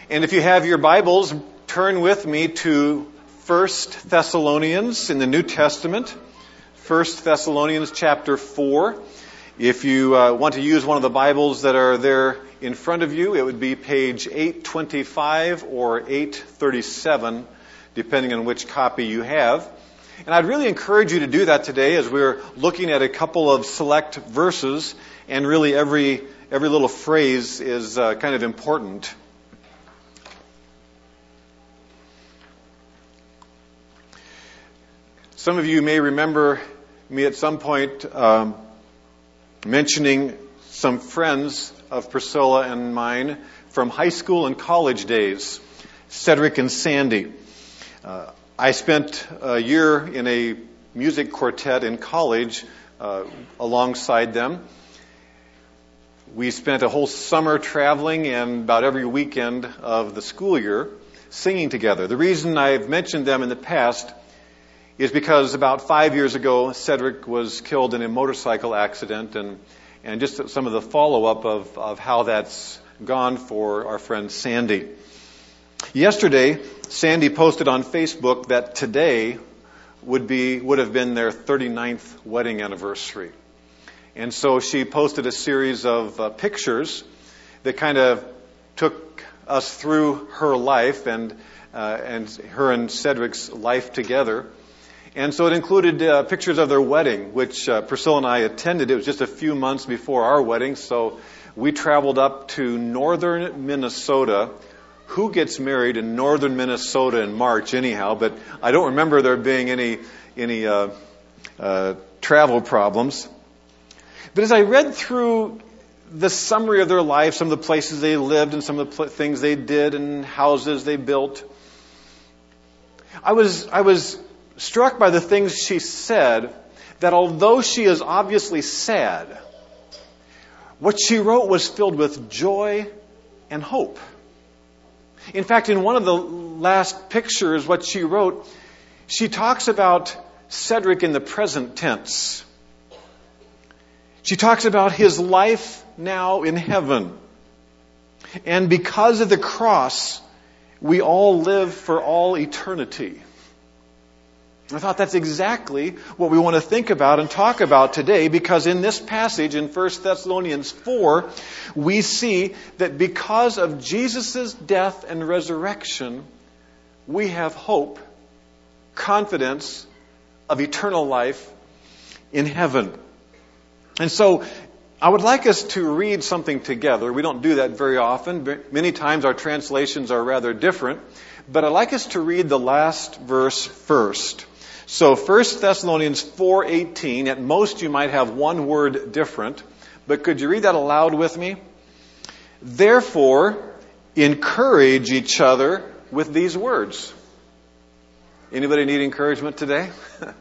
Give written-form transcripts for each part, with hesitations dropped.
And if you have your Bibles, turn with me to 1 Thessalonians in the New Testament. 1 Thessalonians chapter 4. If you want to use one of the Bibles that are there in front of you, it would be page 825 or 837, depending on which copy you have. And I'd really encourage you to do that today as we're looking at a couple of select verses, and really every little phrase is kind of important. Some of you may remember me at some point mentioning some friends of Priscilla and mine from high school and college days, Cedric and Sandy. I spent a year in a music quartet in college alongside them. We spent a whole summer traveling and about every weekend of the school year singing together. The reason I've mentioned them in the past is because about 5 years ago, Cedric was killed in a motorcycle accident, and just some of the follow-up of how that's gone for our friend Sandy. Yesterday, Sandy posted on Facebook that today would have been their 39th wedding anniversary. And so she posted a series of pictures that kind of took us through her life and her and Cedric's life together. And so it included pictures of their wedding, which Priscilla and I attended. It was just a few months before our wedding, so we traveled up to northern Minnesota. Who gets married in northern Minnesota in March anyhow? But I don't remember there being any travel problems. But as I read through the summary of their life, some of the places they lived and some of the things they did and houses they built, I was struck by the things she said, that although she is obviously sad, what she wrote was filled with joy and hope. In fact, in one of the last pictures, what she wrote, she talks about Cedric in the present tense. She talks about his life now in heaven. And because of the cross, we all live for all eternity. I thought that's exactly what we want to think about and talk about today, because in this passage in 1 Thessalonians 4, we see that because of Jesus' death and resurrection, we have hope, confidence of eternal life in heaven. And so I would like us to read something together. We don't do that very often. Many times our translations are rather different. But I'd like us to read the last verse first. So 1 Thessalonians 4:18, at most you might have one word different, but could you read that aloud with me? Therefore, encourage each other with these words. Anybody need encouragement today?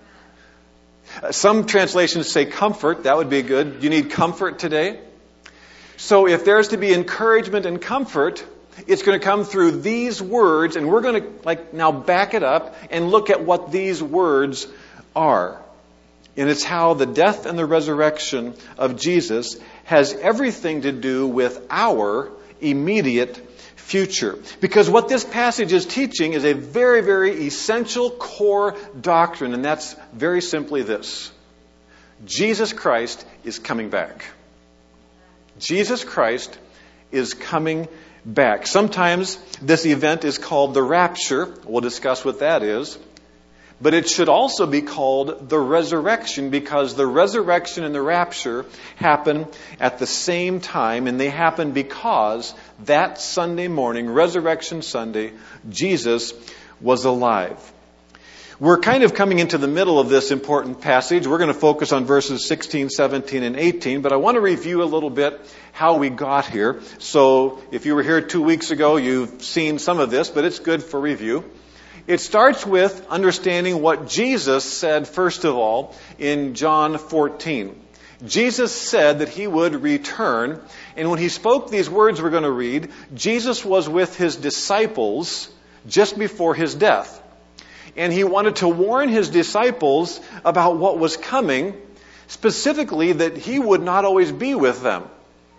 Some translations say comfort. That would be good. You need comfort today? So if there's to be encouragement and comfort, it's going to come through these words, and we're going to now back it up and look at what these words are. And it's how the death and the resurrection of Jesus has everything to do with our immediate future. Because what this passage is teaching is a very, very essential core doctrine, and that's very simply this. Jesus Christ is coming back. Jesus Christ is coming back. Sometimes this event is called the rapture. We'll discuss what that is. But it should also be called the resurrection, because the resurrection and the rapture happen at the same time, and they happen because that Sunday morning, Resurrection Sunday, Jesus was alive. We're kind of coming into the middle of this important passage. We're going to focus on verses 16, 17, and 18, but I want to review a little bit how we got here. So if you were here 2 weeks ago, you've seen some of this, but it's good for review. It starts with understanding what Jesus said, first of all, in John 14. Jesus said that He would return, and when He spoke these words we're going to read, Jesus was with His disciples just before His death. And He wanted to warn His disciples about what was coming, specifically that He would not always be with them.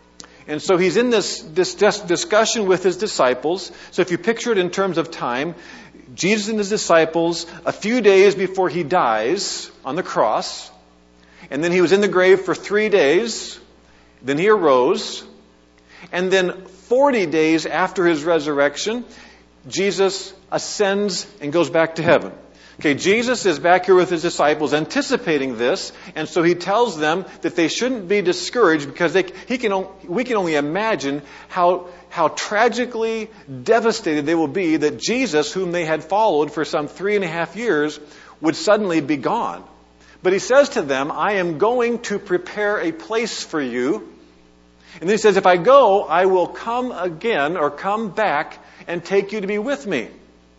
And so he's in this discussion with his disciples. So if you picture it in terms of time, Jesus and his disciples, a few days before he dies on the cross, and then he was in the grave for 3 days, then he arose, and then 40 days after his resurrection, Jesus ascends and goes back to heaven. Okay, Jesus is back here with his disciples anticipating this, and so he tells them that they shouldn't be discouraged because we can only imagine how tragically devastated they will be that Jesus, whom they had followed for some 3.5 years, would suddenly be gone. But he says to them, I am going to prepare a place for you. And then he says, if I go, I will come again or come back and take you to be with me.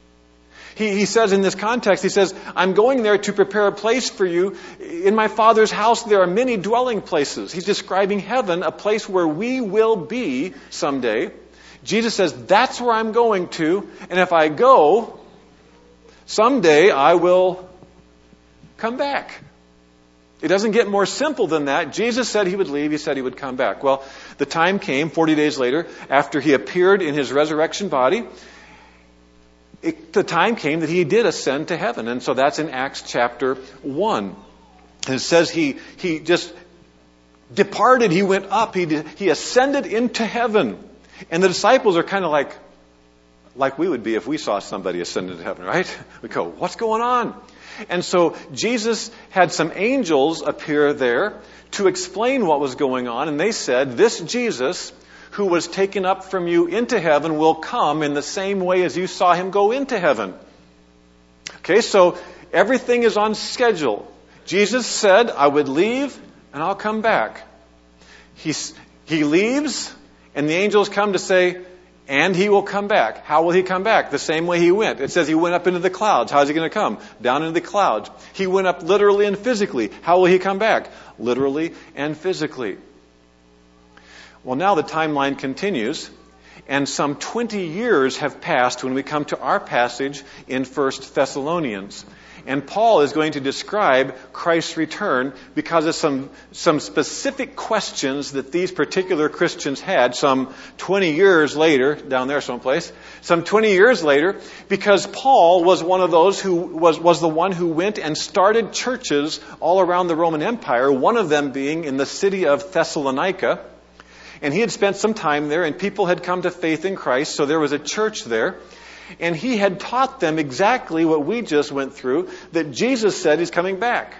He says in this context, he says, I'm going there to prepare a place for you. In my Father's house there are many dwelling places. He's describing heaven, a place where we will be someday. Jesus says, that's where I'm going to. And if I go, someday I will come back. It doesn't get more simple than that. Jesus said he would leave. He said he would come back. Well, the time came 40 days later after he appeared in his resurrection body. The time came that he did ascend to heaven. And so that's in Acts chapter 1. And it says he just departed. He went up. He ascended into heaven. And the disciples are kind of like we would be if we saw somebody ascend into heaven, right? We go, what's going on? And so Jesus had some angels appear there to explain what was going on. And they said, this Jesus who was taken up from you into heaven will come in the same way as you saw him go into heaven. Okay, so everything is on schedule. Jesus said, I would leave and I'll come back. He leaves and the angels come to say, and he will come back. How will he come back? The same way he went. It says he went up into the clouds. How is he going to come? Down into the clouds. He went up literally and physically. How will he come back? Literally and physically. Well, now the timeline continues, and some 20 years have passed when we come to our passage in 1 Thessalonians. And Paul is going to describe Christ's return because of some specific questions that these particular Christians had some 20 years later, down there someplace, some 20 years later, because Paul was one of those who was the one who went and started churches all around the Roman Empire, one of them being in the city of Thessalonica. And he had spent some time there, and people had come to faith in Christ, so there was a church there. And he had taught them exactly what we just went through, that Jesus said he's coming back.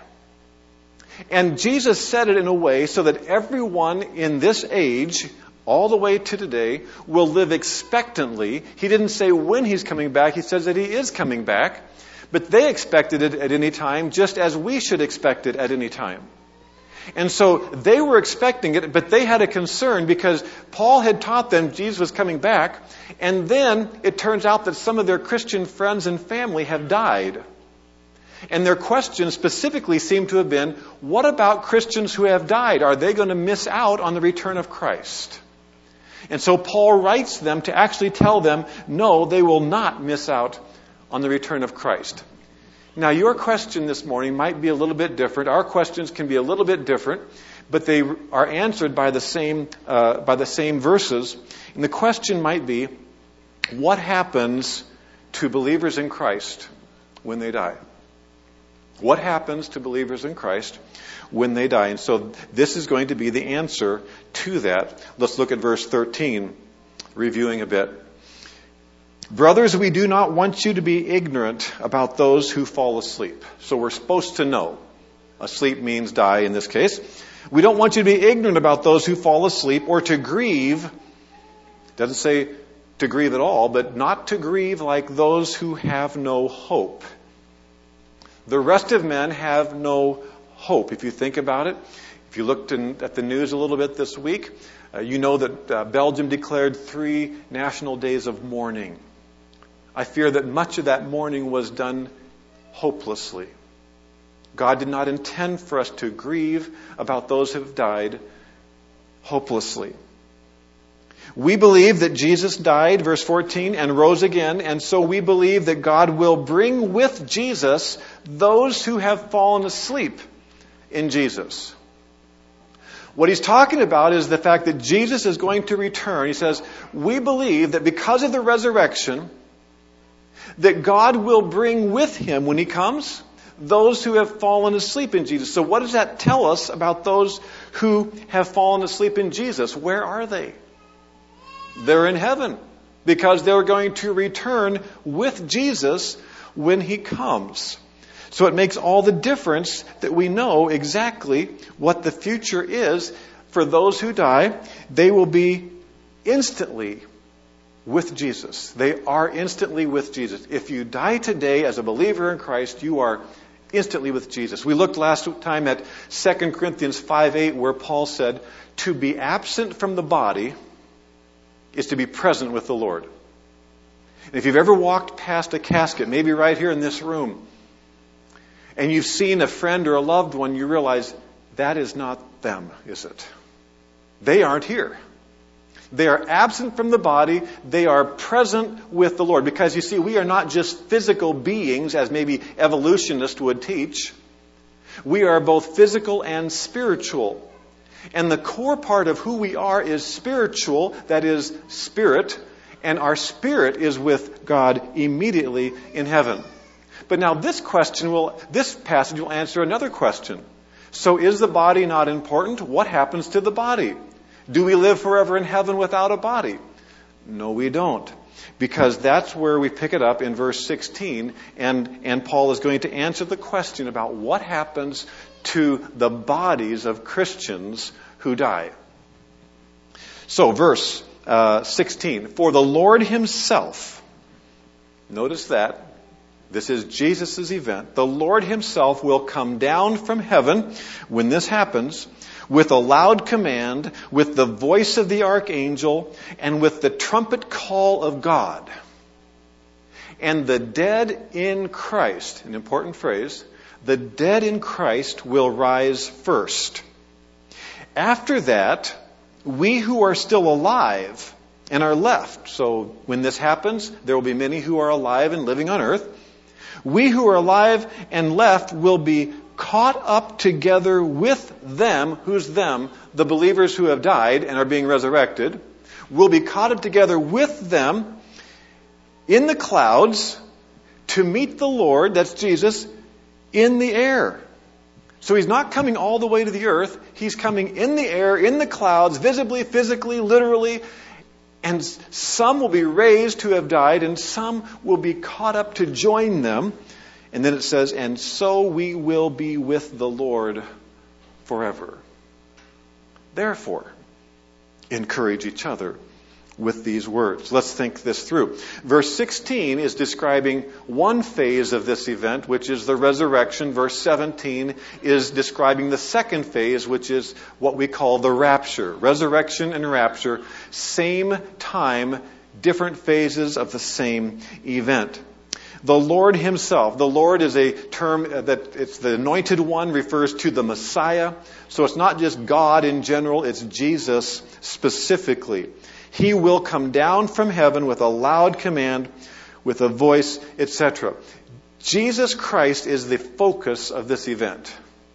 And Jesus said it in a way so that everyone in this age, all the way to today, will live expectantly. He didn't say when he's coming back, he says that he is coming back. But they expected it at any time, just as we should expect it at any time. And so they were expecting it, but they had a concern because Paul had taught them Jesus was coming back. And then it turns out that some of their Christian friends and family have died. And their question specifically seemed to have been, what about Christians who have died? Are they going to miss out on the return of Christ? And so Paul writes them to actually tell them, no, they will not miss out on the return of Christ. Now, your question this morning might be a little bit different. Our questions can be a little bit different, but they are answered by the same verses. And the question might be, what happens to believers in Christ when they die? What happens to believers in Christ when they die? And so this is going to be the answer to that. Let's look at verse 13, reviewing a bit. Brothers, we do not want you to be ignorant about those who fall asleep. So we're supposed to know. Asleep means die in this case. We don't want you to be ignorant about those who fall asleep or to grieve. It doesn't say to grieve at all, but not to grieve like those who have no hope. The rest of men have no hope. If you think about it, if you looked at the news a little bit this week, you know that Belgium declared 3 national days of mourning. I fear that much of that mourning was done hopelessly. God did not intend for us to grieve about those who have died hopelessly. We believe that Jesus died, verse 14, and rose again, and so we believe that God will bring with Jesus those who have fallen asleep in Jesus. What he's talking about is the fact that Jesus is going to return. He says, we believe that because of the resurrection, that God will bring with him when he comes those who have fallen asleep in Jesus. So what does that tell us about those who have fallen asleep in Jesus? Where are they? They're in heaven because they're going to return with Jesus when he comes. So it makes all the difference that we know exactly what the future is for those who die. They will be instantly with Jesus. They are instantly with Jesus. If you die today as a believer in Christ, you are instantly with Jesus. We looked last time at 2 Corinthians 5:8, where Paul said, to be absent from the body is to be present with the Lord. And if you've ever walked past a casket, maybe right here in this room, and you've seen a friend or a loved one, you realize that is not them, is it? They aren't here. They are absent from the body. They are present with the Lord. Because you see, we are not just physical beings, as maybe evolutionists would teach. We are both physical and spiritual. And the core part of who we are is spiritual, that is, spirit. And our spirit is with God immediately in heaven. But now this passage will answer another question. So is the body not important? What happens to the body? Do we live forever in heaven without a body? No, we don't. Because that's where we pick it up in verse 16. And Paul is going to answer the question about what happens to the bodies of Christians who die. So verse 16. For the Lord himself, notice that, this is Jesus' event. The Lord himself will come down from heaven when this happens with a loud command, with the voice of the archangel, and with the trumpet call of God. And the dead in Christ, an important phrase, the dead in Christ will rise first. After that, we who are still alive and are left, so when this happens, there will be many who are alive and living on earth. We who are alive and left will be caught up together with them. Who's them? The believers who have died and are being resurrected. Will be caught up together with them in the clouds to meet the Lord, that's Jesus, in the air. So he's not coming all the way to the earth. He's coming in the air, in the clouds, visibly, physically, literally. And some will be raised who have died, and some will be caught up to join them. And then it says, and so we will be with the Lord forever. Therefore, encourage each other with these words. Let's think this through. Verse 16 is describing one phase of this event, which is the resurrection. Verse 17 is describing the second phase, which is what we call the rapture. Resurrection and rapture, same time, different phases of the same event. The Lord himself. The Lord is a term that it's the anointed one, refers to the Messiah. So it's not just God in general, it's Jesus specifically. He will come down from heaven with a loud command, with a voice, etc. Jesus Christ is the focus of this event.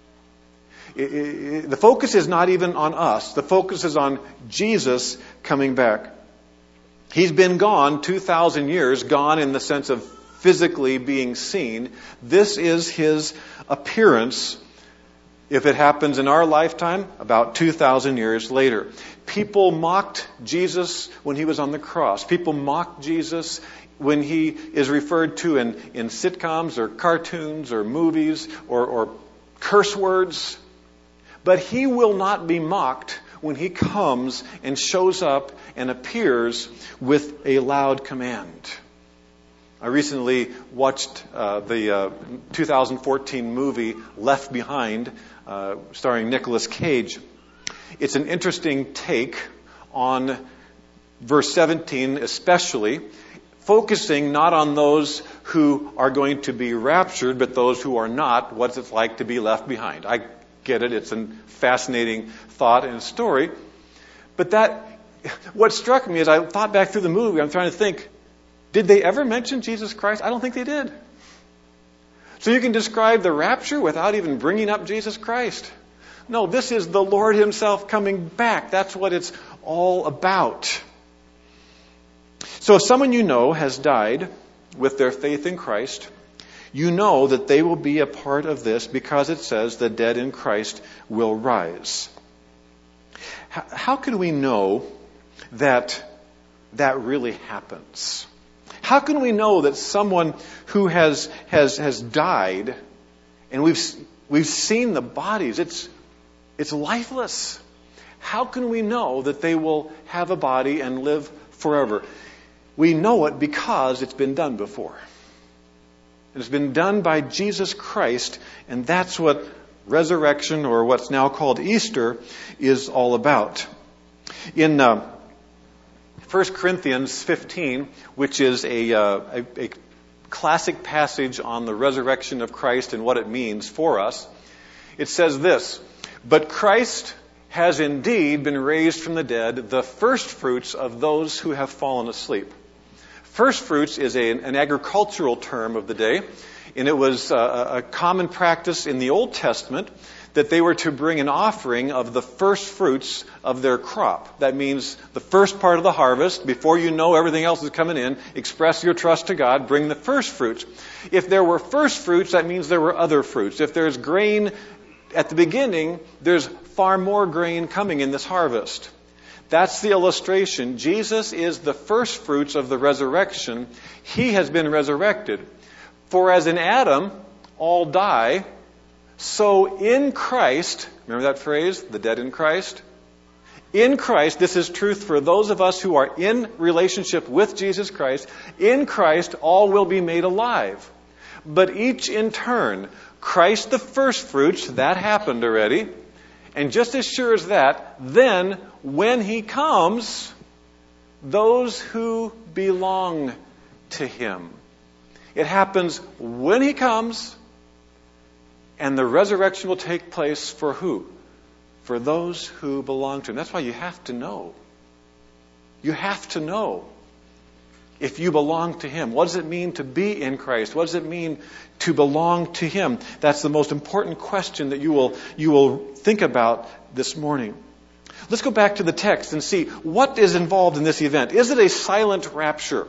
The focus is not even on us. The focus is on Jesus coming back. He's been gone 2,000 years, gone in the sense of physically being seen. This is his appearance. If it happens in our lifetime, about 2,000 years later. People mocked Jesus when he was on the cross. People mocked Jesus when he is referred to in sitcoms or cartoons or movies or curse words. But he will not be mocked when he comes and shows up and appears with a loud command. I recently watched the 2014 movie Left Behind, starring Nicolas Cage. It's an interesting take on verse 17 especially, focusing not on those who are going to be raptured, but those who are not, what's it like to be left behind. I get it, it's a fascinating thought and story. But what struck me as I thought back through the movie, I'm trying to think, did they ever mention Jesus Christ? I don't think they did. So you can describe the rapture without even bringing up Jesus Christ. No, this is the Lord himself coming back. That's what it's all about. So if someone you know has died with their faith in Christ, you know that they will be a part of this because it says the dead in Christ will rise. How can we know that really happens? How can we know that someone who has died, and we've seen the bodies, it's lifeless. How can we know that they will have a body and live forever? We know it because it's been done before. It's been done by Jesus Christ, and that's what resurrection, or what's now called Easter, is all about. In 1 Corinthians 15, which is a classic passage on the resurrection of Christ and what it means for us, it says this: "But Christ has indeed been raised from the dead, the first fruits of those who have fallen asleep." First fruits is an agricultural term of the day, and it was a common practice in the Old Testament that they were to bring an offering of the first fruits of their crop. That means the first part of the harvest, before you know everything else is coming in, express your trust to God, bring the first fruits. If there were first fruits, that means there were other fruits. If there's grain at the beginning, there's far more grain coming in this harvest. That's the illustration. Jesus is the first fruits of the resurrection. He has been resurrected. For as in Adam all die, so in Christ, remember that phrase, the dead in Christ? In Christ, this is truth for those of us who are in relationship with Jesus Christ. In Christ, all will be made alive. But each in turn. Christ the first fruits, that happened already. And just as sure as that, then when He comes, those who belong to Him. It happens when He comes, and the resurrection will take place for who? For those who belong to Him. That's why you have to know. You have to know if you belong to Him. What does it mean to be in Christ? What does it mean to belong to Him? That's the most important question that you will think about this morning. Let's go back to the text and see what is involved in this event. Is it a silent rapture?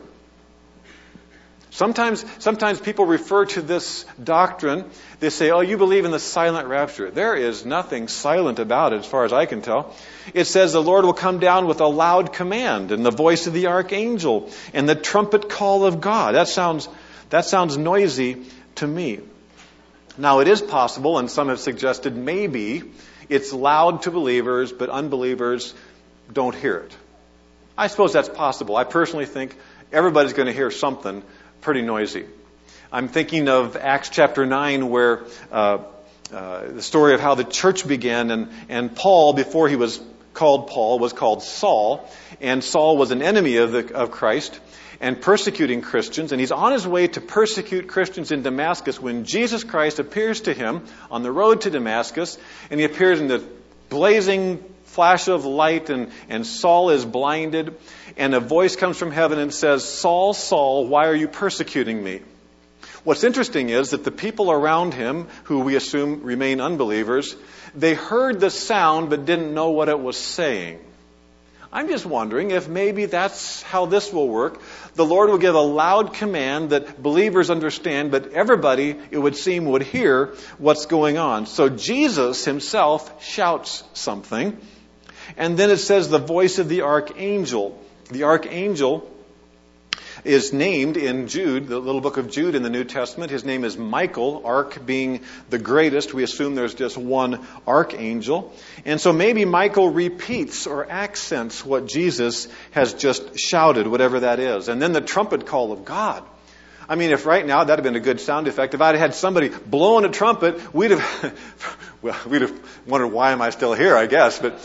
Sometimes people refer to this doctrine. They say, "Oh, you believe in the silent rapture." There is nothing silent about it as far as I can tell. It says the Lord will come down with a loud command and the voice of the archangel and the trumpet call of God. That sounds noisy to me. Now, it is possible, and some have suggested maybe it's loud to believers, but unbelievers don't hear it. I suppose that's possible. I personally think everybody's going to hear something pretty noisy. I'm thinking of Acts chapter 9, where the story of how the church began, and Paul, before he was called Paul, was called Saul, and Saul was an enemy of Christ and persecuting Christians, and he's on his way to persecute Christians in Damascus when Jesus Christ appears to him on the road to Damascus, and he appears in the blazing flash of light, and Saul is blinded, and a voice comes from heaven and says, "Saul, Saul, why are you persecuting me?" What's interesting is that the people around him, who we assume remain unbelievers, they heard the sound but didn't know what it was saying. I'm just wondering if maybe that's how this will work. The Lord will give a loud command that believers understand, but everybody, it would seem, would hear what's going on. So Jesus himself shouts something. And then it says the voice of the archangel. The archangel is named in Jude, the little book of Jude in the New Testament. His name is Michael, arch being the greatest. We assume there's just one archangel. And so maybe Michael repeats or accents what Jesus has just shouted, whatever that is. And then the trumpet call of God. I mean, if right now that had been a good sound effect, if I'd had somebody blowing a trumpet, we'd have wondered, why am I still here, I guess. But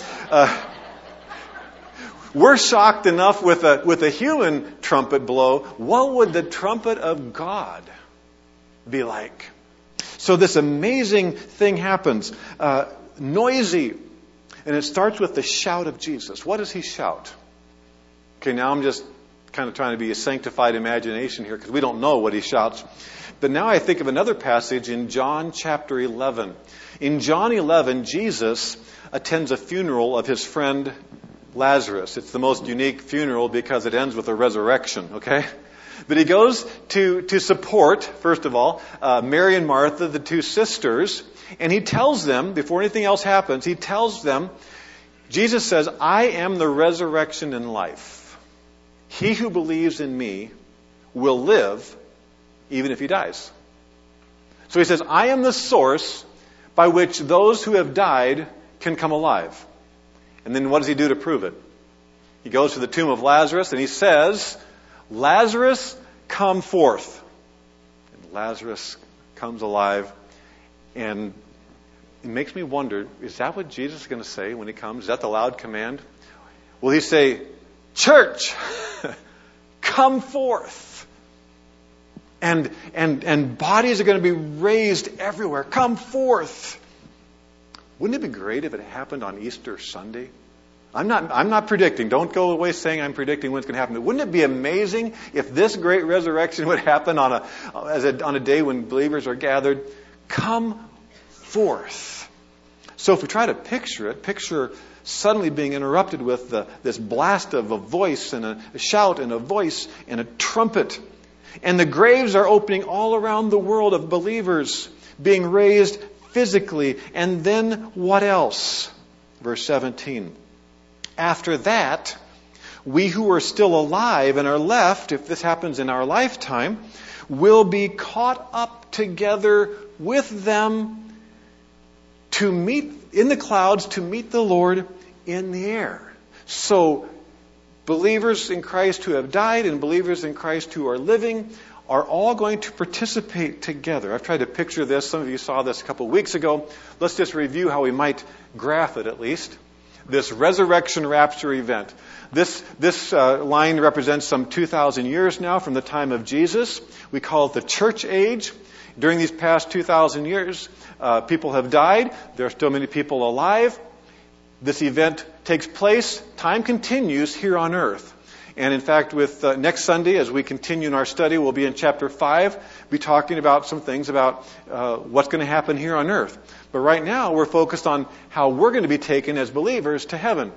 we're shocked enough with a human trumpet blow. What would the trumpet of God be like? So this amazing thing happens. Noisy. And it starts with the shout of Jesus. What does he shout? Okay, now I'm just kind of trying to be a sanctified imagination here because we don't know what he shouts. But now I think of another passage in John chapter 11. In John 11, Jesus attends a funeral of his friend Lazarus. It's the most unique funeral because it ends with a resurrection, okay? But he goes to support, first of all, Mary and Martha, the two sisters, and he tells them, before anything else happens, he tells them, Jesus says, I am the resurrection and life. He who believes in me will live even if he dies. So he says, I am the source by which those who have died can come alive. And then what does he do to prove it? He goes to the tomb of Lazarus and he says, Lazarus, come forth. And Lazarus comes alive. And it makes me wonder, is that what Jesus is going to say when he comes? Is that the loud command? Will he say, church, come forth? And bodies are going to be raised everywhere. Come forth. Wouldn't it be great if it happened on Easter Sunday? I'm not predicting. Don't go away saying I'm predicting when it's going to happen. But wouldn't it be amazing if this great resurrection would happen on a day when believers are gathered? Come forth. So if we try to picture suddenly being interrupted with this blast of a voice and a shout and a voice and a trumpet. And the graves are opening all around the world of believers being raised physically. And then what else? Verse 17. After that, we who are still alive and are left, if this happens in our lifetime, will be caught up together with them to meet in the clouds to meet the Lord in the air. So believers in Christ who have died and believers in Christ who are living are all going to participate together. I've tried to picture this. Some of you saw this a couple of weeks ago. Let's just review how we might graph it at least. This resurrection rapture event. This line represents some 2,000 years now from the time of Jesus. We call it the church age. During these past 2,000 years, people have died. There are still many people alive. This event takes place. Time continues here on earth. And in fact, with next Sunday, as we continue in our study, we'll be in chapter 5, be talking about some things about what's going to happen here on earth. But right now, we're focused on how we're going to be taken as believers to heaven.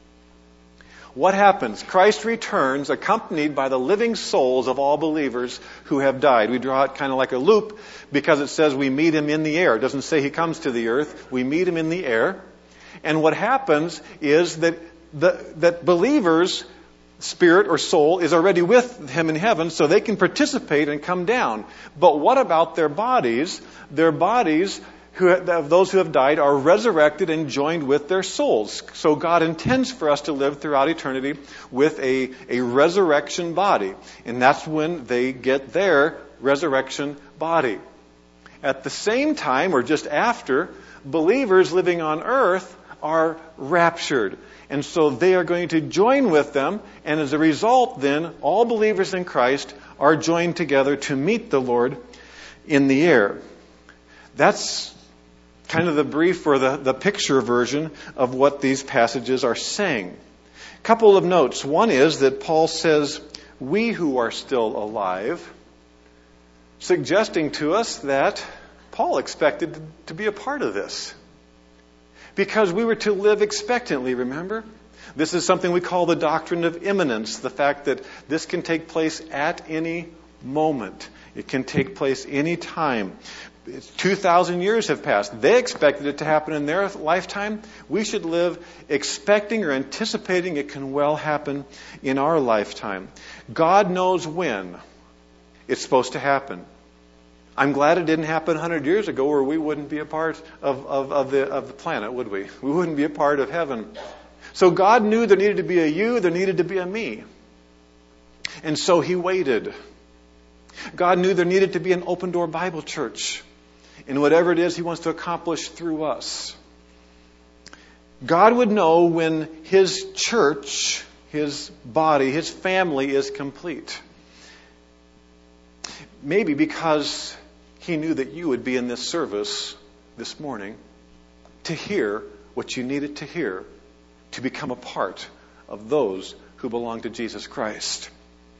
What happens? Christ returns accompanied by the living souls of all believers who have died. We draw it kind of like a loop because it says we meet him in the air. It doesn't say he comes to the earth. We meet him in the air. And what happens is that that believers' spirit or soul is already with him in heaven, so they can participate and come down. But what about their bodies? Their bodies, of those who have died, are resurrected and joined with their souls. So God intends for us to live throughout eternity with a resurrection body. And that's when they get their resurrection body. At the same time, or just after, believers living on earth are raptured. And so they are going to join with them, and as a result then, all believers in Christ are joined together to meet the Lord in the air. That's kind of the brief or the picture version of what these passages are saying. A couple of notes. One is that Paul says, we who are still alive, suggesting to us that Paul expected to be a part of this. Because we were to live expectantly, remember? This is something we call the doctrine of imminence, the fact that this can take place at any moment. It can take place any time. 2,000 years have passed. They expected it to happen in their lifetime. We should live expecting or anticipating it can well happen in our lifetime. God knows when it's supposed to happen. I'm glad it didn't happen 100 years ago, or we wouldn't be a part of the planet, would we? We wouldn't be a part of heaven. So God knew there needed to be a you, there needed to be a me. And so he waited. God knew there needed to be an open door Bible church in whatever it is he wants to accomplish through us. God would know when his church, his body, his family is complete. Maybe because he knew that you would be in this service this morning to hear what you needed to hear to become a part of those who belong to Jesus Christ.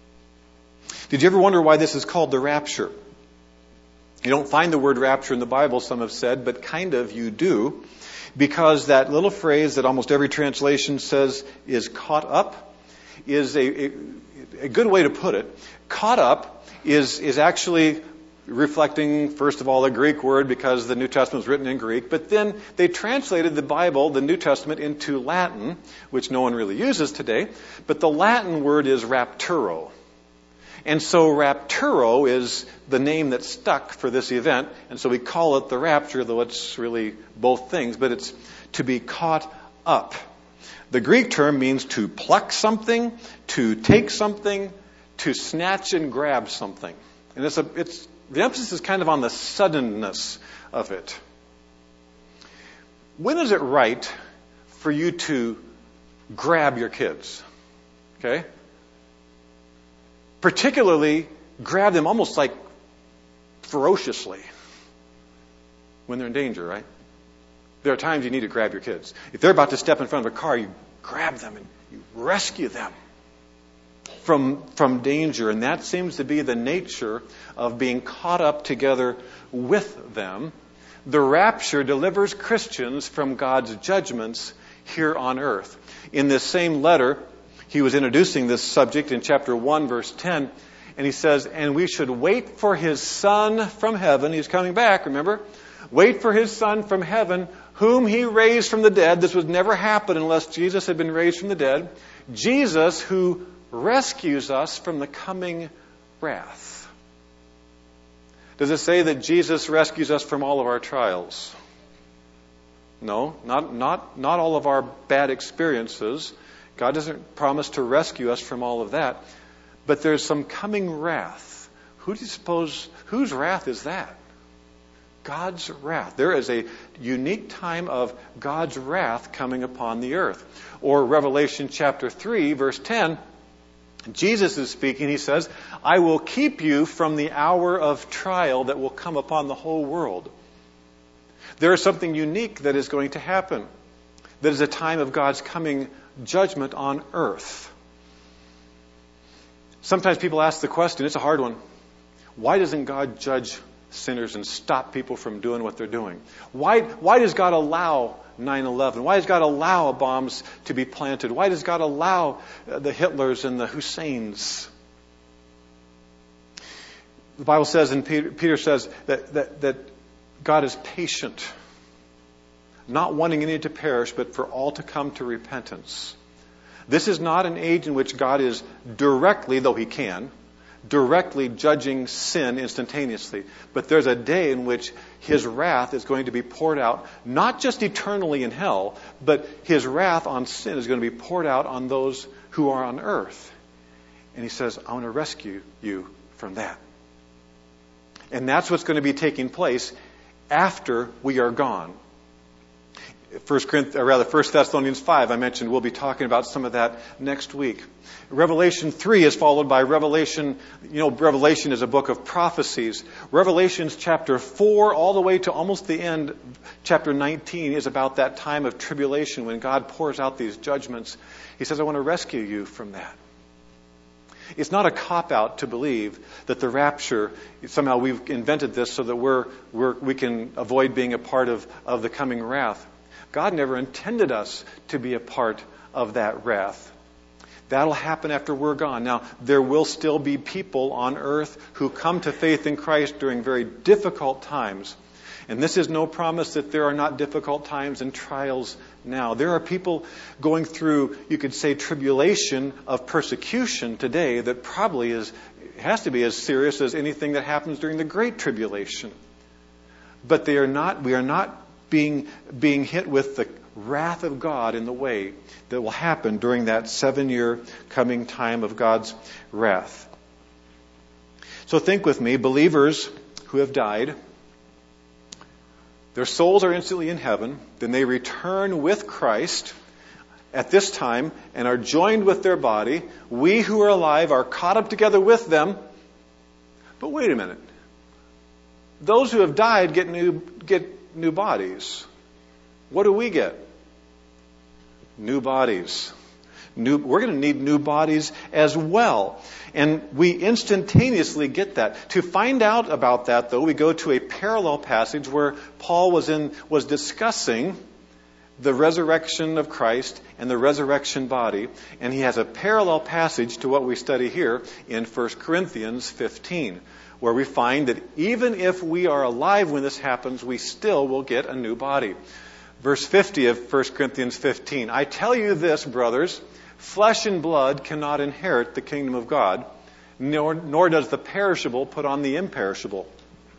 Did you ever wonder why this is called the rapture? You don't find the word rapture in the Bible, some have said, but kind of you do, because that little phrase that almost every translation says is caught up is a good way to put it. Caught up is actually reflecting, first of all, a Greek word because the New Testament was written in Greek, but then they translated the Bible, the New Testament, into Latin, which no one really uses today, but the Latin word is rapturo. And so rapturo is the name that stuck for this event, and so we call it the rapture, though it's really both things, but it's to be caught up. The Greek term means to pluck something, to take something, to snatch and grab something. And the emphasis is kind of on the suddenness of it. When is it right for you to grab your kids? Okay? Particularly grab them almost like ferociously when they're in danger, right? There are times you need to grab your kids. If they're about to step in front of a car, you grab them and you rescue them from danger. And that seems to be the nature of being caught up together with them. The rapture delivers Christians from God's judgments here on earth. In this same letter, he was introducing this subject in chapter 1, verse 10, and he says, and we should wait for his Son from heaven. He's coming back, remember? Wait for his Son from heaven, whom he raised from the dead. This would never happen unless Jesus had been raised from the dead. Jesus, who rescues us from the coming wrath. Does it say that Jesus rescues us from all of our trials? No, not all of our bad experiences. God doesn't promise to rescue us from all of that. But there's some coming wrath. Who do you suppose, whose wrath is that? God's wrath. There is a unique time of God's wrath coming upon the earth. Or Revelation chapter 3, verse 10, Jesus is speaking. He says, I will keep you from the hour of trial that will come upon the whole world. There is something unique that is going to happen. That is a time of God's coming judgment on earth. Sometimes people ask the question, it's a hard one, why doesn't God judge sinners and stop people from doing what they're doing? Why does God allow 9/11? Why does God allow bombs to be planted? Why does God allow the Hitlers and the Husseins? The Bible says, and Peter says, that God is patient, not wanting any to perish, but for all to come to repentance. This is not an age in which God is directly, though he can, directly judging sin instantaneously. But there's a day in which his wrath is going to be poured out, not just eternally in hell, but his wrath on sin is going to be poured out on those who are on earth. And he says, I want to rescue you from that. And that's what's going to be taking place after we are gone. 1 Thessalonians 5, I mentioned, we'll be talking about some of that next week. Revelation 3 is followed by Revelation. Revelation is a book of prophecies. Revelations chapter 4 all the way to almost the end, chapter 19, is about that time of tribulation when God pours out these judgments. He says, I want to rescue you from that. It's not a cop-out to believe that the rapture, somehow we've invented this so that we can avoid being a part of the coming wrath. God never intended us to be a part of that wrath. That'll happen after we're gone. Now, there will still be people on earth who come to faith in Christ during very difficult times. And this is no promise that there are not difficult times and trials now. There are people going through, you could say, tribulation of persecution today that probably has to be as serious as anything that happens during the Great Tribulation. But we are not being hit with the wrath of God in the way that will happen during that 7-year coming time of God's wrath. So think with me, believers who have died, their souls are instantly in heaven. Then they return with Christ at this time and are joined with their body. We who are alive are caught up together with them. But wait a minute. Those who have died get new bodies. What do we get? New bodies. we're going to need new bodies as well. And we instantaneously get that. To find out about that, though, we go to a parallel passage where Paul was discussing the resurrection of Christ and the resurrection body, and he has a parallel passage to what we study here in 1 Corinthians 15, where we find that even if we are alive when this happens, we still will get a new body. Verse 50 of 1 Corinthians 15, I tell you this, brothers, flesh and blood cannot inherit the kingdom of God, nor does the perishable put on the imperishable.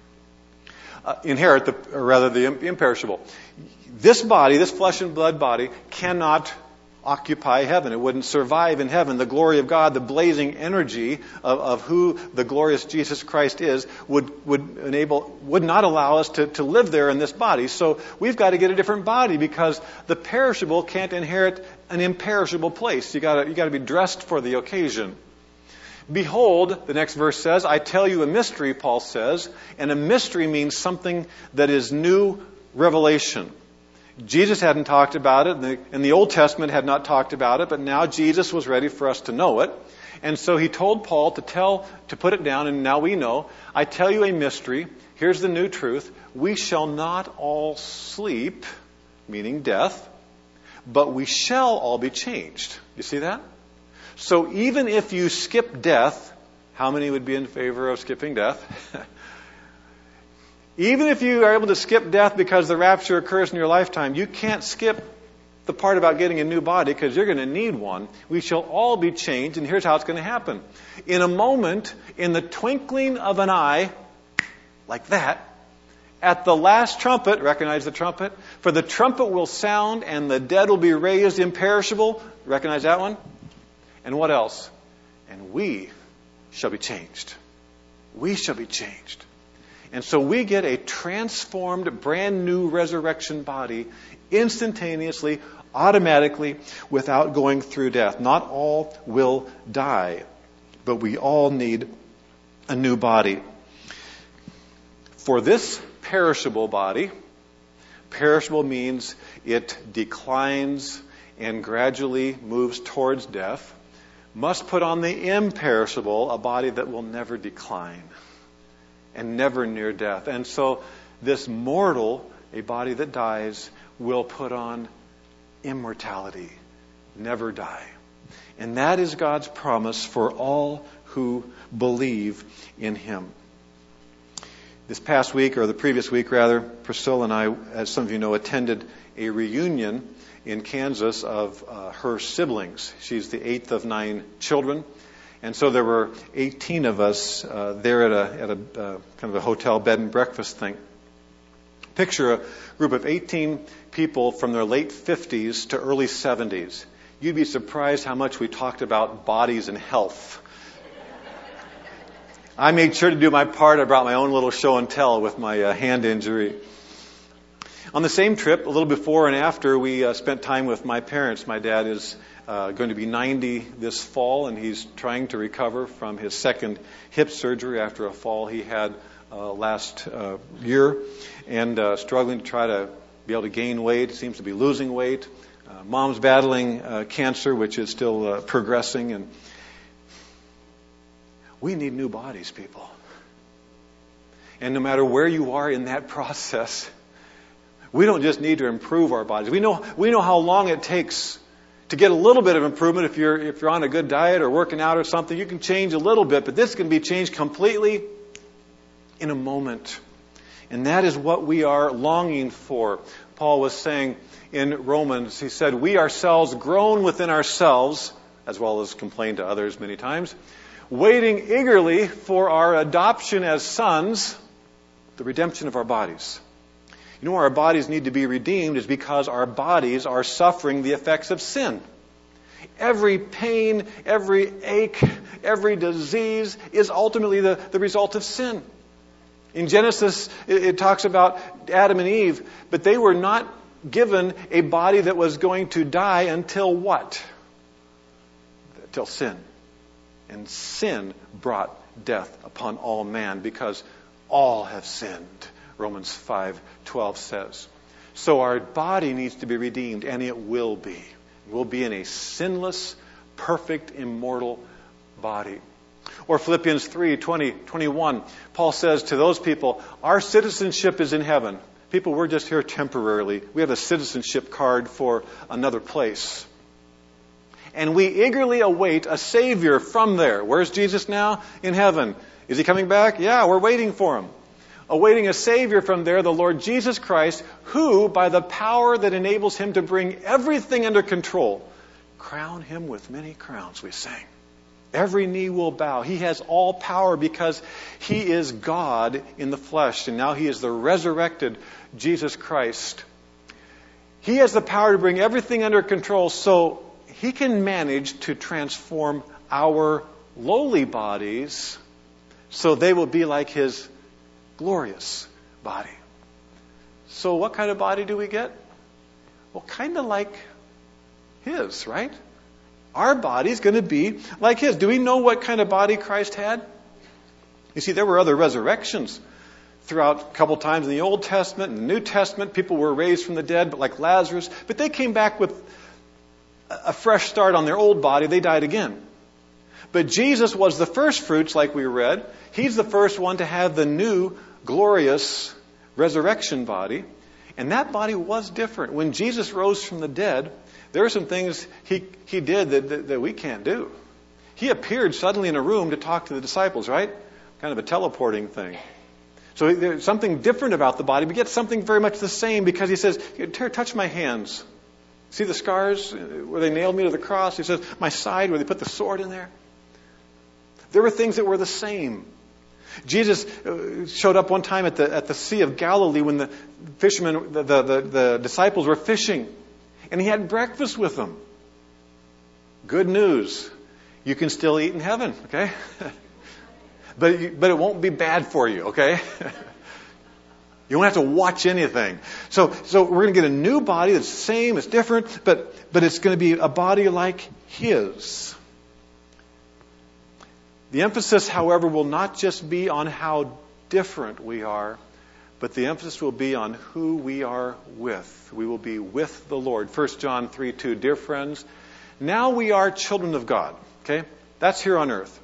The imperishable. This body, this flesh and blood body, cannot occupy heaven. It wouldn't survive in heaven. The glory of God, the blazing energy of who the glorious Jesus Christ is, would not allow us to live there in this body. So we've got to get a different body because the perishable can't inherit an imperishable place. You got to be dressed for the occasion. Behold, the next verse says, I tell you a mystery, Paul says, and a mystery means something that is new revelation. Jesus hadn't talked about it, and the Old Testament had not talked about it, but now Jesus was ready for us to know it. And so he told Paul to put it down, and now we know. I tell you a mystery. Here's the new truth. We shall not all sleep, meaning death, but we shall all be changed. You see that? So even if you skip death, how many would be in favor of skipping death? Even if you are able to skip death because the rapture occurs in your lifetime, you can't skip the part about getting a new body because you're going to need one. We shall all be changed, and here's how it's going to happen. In a moment, in the twinkling of an eye, like that, at the last trumpet, recognize the trumpet? For the trumpet will sound, and the dead will be raised imperishable. Recognize that one? And what else? And we shall be changed. We shall be changed. And so we get a transformed, brand new resurrection body instantaneously, automatically, without going through death. Not all will die, but we all need a new body. For this perishable body, perishable means it declines and gradually moves towards death, must put on the imperishable, a body that will never decline and never near death. And so this mortal, a body that dies, will put on immortality, never die. And that is God's promise for all who believe in Him. This past week, or the previous week rather, Priscilla and I, as some of you know, attended a reunion in Kansas of her siblings. She's the 8th of 9 children. And so there were 18 of us there at a kind of a hotel bed and breakfast thing. Picture a group of 18 people from their late 50s to early 70s. You'd be surprised how much we talked about bodies and health. I made sure to do my part. I brought my own little show and tell with my hand injury. On the same trip, a little before and after, we spent time with my parents. My dad is going to be 90 this fall, and he's trying to recover from his second hip surgery after a fall he had last year, and struggling to try to be able to gain weight. Seems to be losing weight. Mom's battling cancer, which is still progressing, and we need new bodies, people. And no matter where you are in that process, we don't just need to improve our bodies. We know how long it takes to get a little bit of improvement. If you're on a good diet or working out or something, you can change a little bit, but this can be changed completely in a moment. And that is what we are longing for. Paul was saying in Romans, he said, we ourselves groan within ourselves, as well as complain to others many times, waiting eagerly for our adoption as sons, the redemption of our bodies. You know where our bodies need to be redeemed is because our bodies are suffering the effects of sin. Every pain, every ache, every disease is ultimately the result of sin. In Genesis, it talks about Adam and Eve, but they were not given a body that was going to die until what? Until sin. And sin brought death upon all man because all have sinned. Romans 5:12 says. So our body needs to be redeemed, and it will be. We'll be in a sinless perfect, immortal body. Or Philippians 3:20-21, Paul says to those people, our citizenship is in heaven. People, we're just here temporarily. We have a citizenship card for another place. And we eagerly await a Savior from there. Where's Jesus now? In heaven. Is He coming back? Yeah, we're waiting for Him. Awaiting a Savior from there, the Lord Jesus Christ, who, by the power that enables Him to bring everything under control, crown Him with many crowns, we sang. Every knee will bow. He has all power because He is God in the flesh. And now He is the resurrected Jesus Christ. He has the power to bring everything under control so He can manage to transform our lowly bodies so they will be like His glorious body. So what kind of body do we get? Well, kind of like His, right? Our body's going to be like His. Do we know what kind of body Christ had? You see, there were other resurrections throughout a couple times in the Old Testament and the New Testament. People were raised from the dead, but like Lazarus. But they came back with a fresh start on their old body. They died again. But Jesus was the first fruits, like we read. He's the first one to have the new, glorious resurrection body. And that body was different. When Jesus rose from the dead, there are some things he did that we can't do. He appeared suddenly in a room to talk to the disciples, right? Kind of a teleporting thing. So there's something different about the body, but yet something very much the same, because He says, touch my hands. See the scars where they nailed me to the cross? He says, my side where they put the sword in there. There were things that were the same. Jesus showed up one time at the Sea of Galilee when the fishermen, the disciples were fishing. And He had breakfast with them. Good news. You can still eat in heaven, okay? But it won't be bad for you, okay? You won't have to watch anything. So we're going to get a new body that's the same, it's different, but it's going to be a body like His. The emphasis, however, will not just be on how different we are, but the emphasis will be on who we are with. We will be with the Lord. 1 John 3:2, dear friends, now we are children of God. Okay? That's here on earth.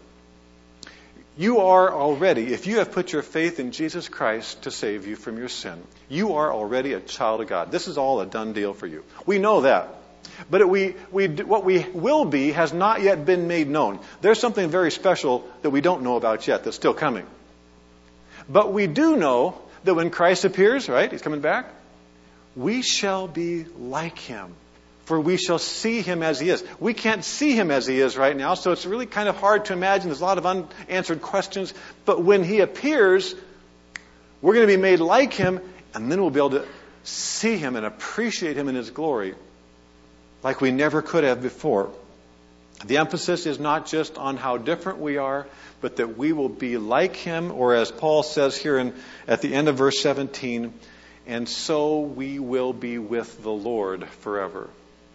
You are already, if you have put your faith in Jesus Christ to save you from your sin, you are already a child of God. This is all a done deal for you. We know that. But what we will be has not yet been made known. There's something very special that we don't know about yet that's still coming. But we do know that when Christ appears, right, He's coming back, we shall be like Him, for we shall see Him as He is. We can't see Him as He is right now, so it's really kind of hard to imagine. There's a lot of unanswered questions. But when He appears, we're going to be made like Him, and then we'll be able to see Him and appreciate Him in His glory like we never could have before. The emphasis is not just on how different we are, but that we will be like Him, or as Paul says here at the end of verse 17, and so we will be with the Lord forever.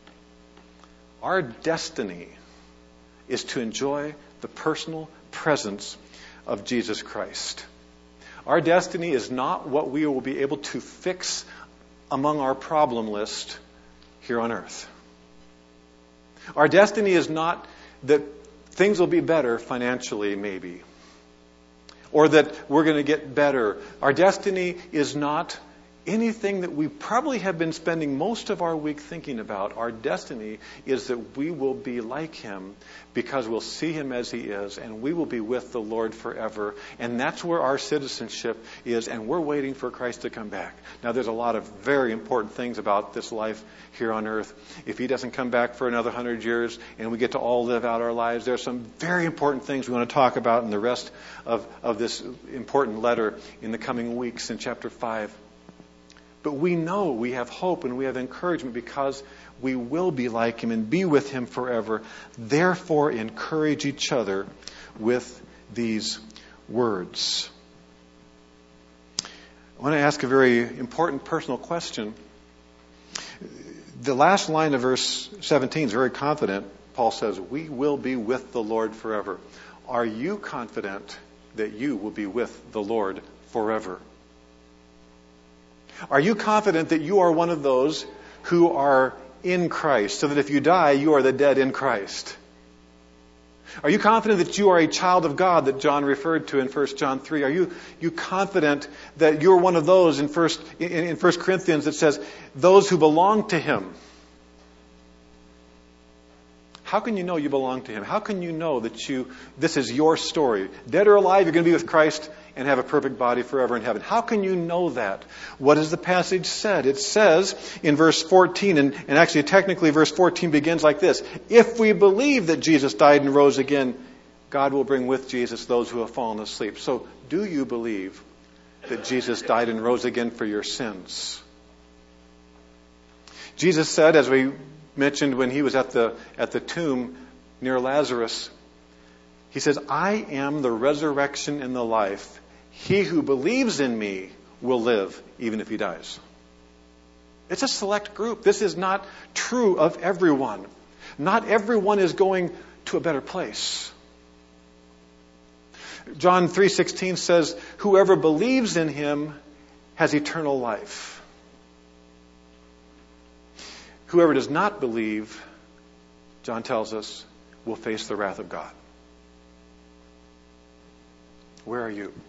Our destiny is to enjoy the personal presence of Jesus Christ. Our destiny is not what we will be able to fix among our problem list here on earth. Our destiny is not that things will be better financially, maybe, or that we're going to get better. Our destiny is not anything that we probably have been spending most of our week thinking about. Our destiny is that we will be like Him because we'll see Him as He is, and we will be with the Lord forever. And that's where our citizenship is, and we're waiting for Christ to come back. Now, there's a lot of very important things about this life here on earth. If He doesn't come back for another 100 years and we get to all live out our lives, there's some very important things we want to talk about in the rest of this important letter in the coming weeks in chapter 5. But we know we have hope and we have encouragement because we will be like Him and be with Him forever. Therefore, encourage each other with these words. I want to ask a very important personal question. The last line of verse 17 is very confident. Paul says, we will be with the Lord forever. Are you confident that you will be with the Lord forever? Are you confident that you are one of those who are in Christ, so that if you die, you are the dead in Christ? Are you confident that you are a child of God that John referred to in 1 John 3? Are you confident that you're one of those in 1 Corinthians that says, those who belong to Him? How can you know you belong to Him? How can you know that this is your story? Dead or alive, you're going to be with Christ and have a perfect body forever in heaven. How can you know that? What has the passage said? It says in verse 14, and actually technically verse 14 begins like this. If we believe that Jesus died and rose again, God will bring with Jesus those who have fallen asleep. So do you believe that Jesus died and rose again for your sins? Jesus said, as we mentioned when He was at the tomb near Lazarus, He says, I am the resurrection and the life. He who believes in me will live even if he dies. It's a select group. This is not true of everyone. Not everyone is going to a better place. John 3:16 says, whoever believes in Him has eternal life. Whoever does not believe, John tells us, will face the wrath of God. Where are you?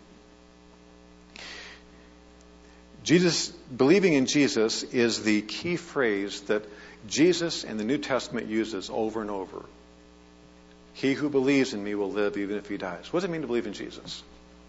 Believing in Jesus is the key phrase that Jesus and the New Testament uses over and over. He who believes in me will live even if he dies. What does it mean to believe in Jesus?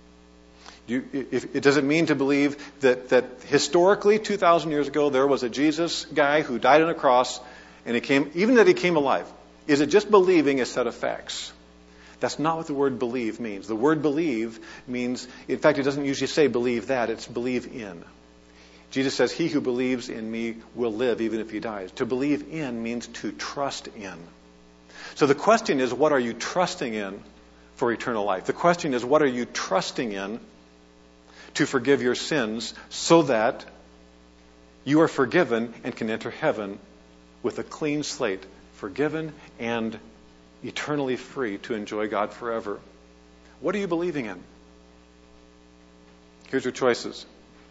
Does it mean to believe that historically, 2,000 years ago, there was a Jesus guy who died on a cross, and he came alive? Is it just believing a set of facts? That's not what the word believe means. The word believe means, in fact, it doesn't usually say believe that, it's believe in. Jesus says, he who believes in me will live even if he dies. To believe in means to trust in. So the question is, what are you trusting in for eternal life? The question is, what are you trusting in to forgive your sins so that you are forgiven and can enter heaven with a clean slate, forgiven and eternally free to enjoy God forever? What are you believing in? Here's your choices.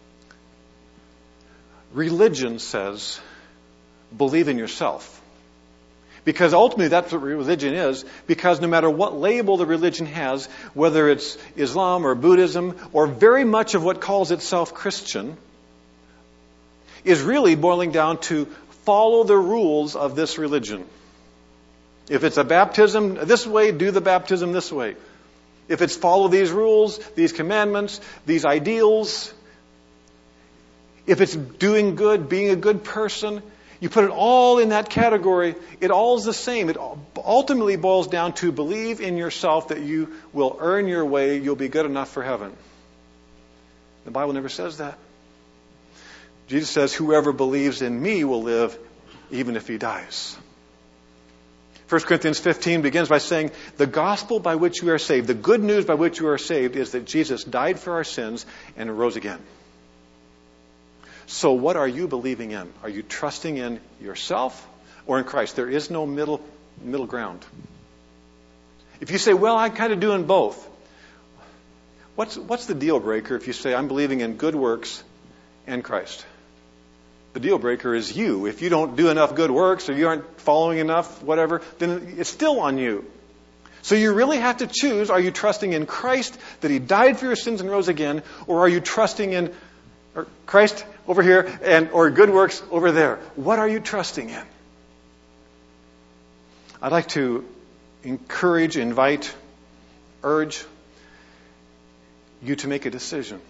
Religion says, believe in yourself. Because ultimately that's what religion is, because no matter what label the religion has, whether it's Islam or Buddhism, or very much of what calls itself Christian, is really boiling down to follow the rules of this religion. If it's a baptism this way, do the baptism this way. If it's follow these rules, these commandments, these ideals, if it's doing good, being a good person, you put it all in that category, it all is the same. It ultimately boils down to believe in yourself that you will earn your way, you'll be good enough for heaven. The Bible never says that. Jesus says, whoever believes in me will live even if he dies. 1 Corinthians 15 begins by saying, the gospel by which we are saved, the good news by which we are saved is that Jesus died for our sins and rose again. So what are you believing in? Are you trusting in yourself or in Christ? There is no middle ground. If you say, well, I'm kind of doing both, what's the deal breaker if you say, I'm believing in good works and Christ? The deal breaker is you. If you don't do enough good works or you aren't following enough, whatever, then it's still on you. So you really have to choose, are you trusting in Christ, that He died for your sins and rose again, or are you trusting in Christ over here or good works over there? What are you trusting in? I'd like to encourage, invite, urge you to make a decision.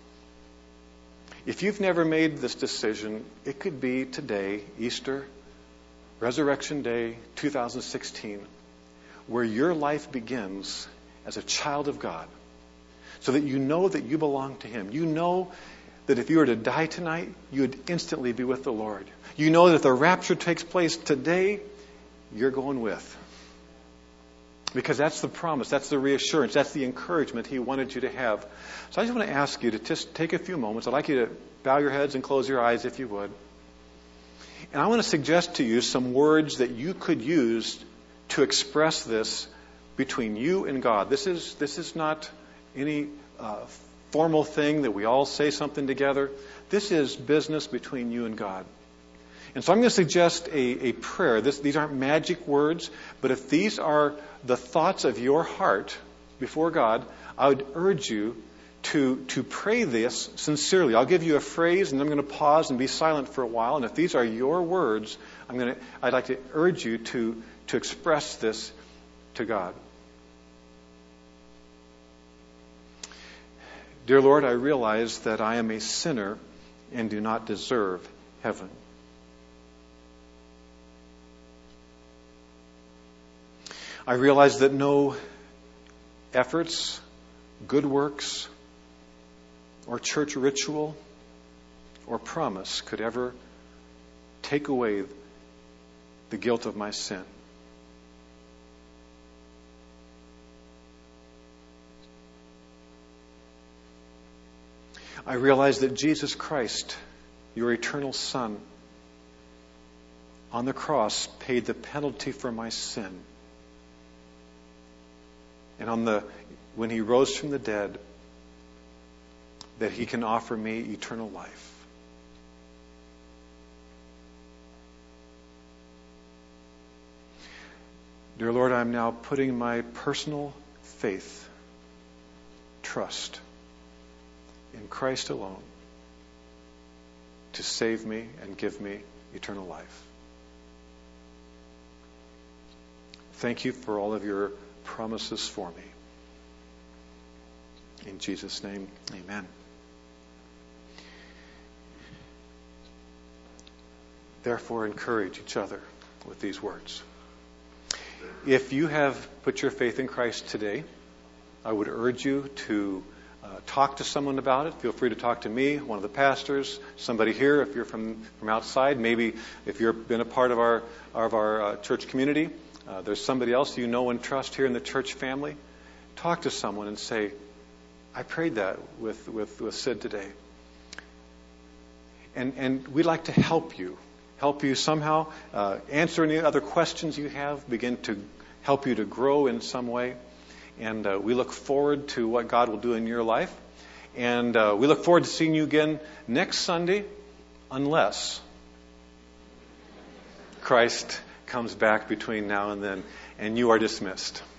If you've never made this decision, it could be today, Easter, Resurrection Day, 2016, where your life begins as a child of God, so that you know that you belong to Him. You know that if you were to die tonight, you would instantly be with the Lord. You know that if the rapture takes place today, you're going with. Because that's the promise, that's the reassurance, that's the encouragement He wanted you to have. So I just want to ask you to just take a few moments. I'd like you to bow your heads and close your eyes if you would. And I want to suggest to you some words that you could use to express this between you and God. This is not any formal thing that we all say something together. This is business between you and God. And so I'm going to suggest a prayer. These aren't magic words, but if these are the thoughts of your heart before God, I would urge you to pray this sincerely. I'll give you a phrase, and I'm going to pause and be silent for a while. And if these are your words, I'd like to urge you to express this to God. Dear Lord, I realize that I am a sinner and do not deserve heaven. I realize that no efforts, good works, or church ritual, or promise could ever take away the guilt of my sin. I realize that Jesus Christ, your eternal Son, on the cross paid the penalty for my sin. And when he rose from the dead, that he can offer me eternal life. Dear Lord, I'm now putting my personal faith, trust in Christ alone to save me and give me eternal life. Thank you for all of your promises for me. In Jesus' name, amen. Therefore, encourage each other with these words. If you have put your faith in Christ today, I would urge you to talk to someone about it. Feel free to talk to me, one of the pastors, somebody here if you're from outside. Maybe if you've been a part of our church community, there's somebody else you know and trust here in the church family. Talk to someone and say, I prayed that with Sid today. And we'd like to help you somehow, answer any other questions you have, begin to help you to grow in some way. And we look forward to what God will do in your life. And we look forward to seeing you again next Sunday, unless Christ comes back between now and then, and you are dismissed.